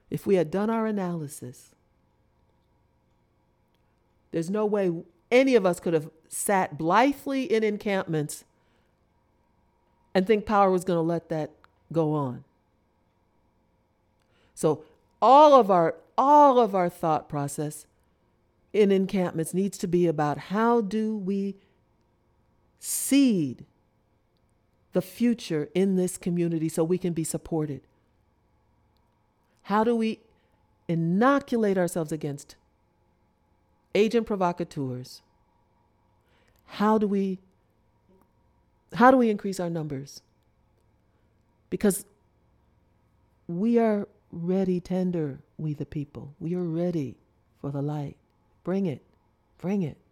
If we had done our analysis, there's no way any of us could have sat blithely in encampments and think power was going to let that go on. So all of our thought process in encampments needs to be about how do we seed the future in this community so we can be supported? How do we inoculate ourselves against agent provocateurs? How do we increase our numbers? Because we are ready, tender, we the people. We are ready for the light. Bring it. Bring it.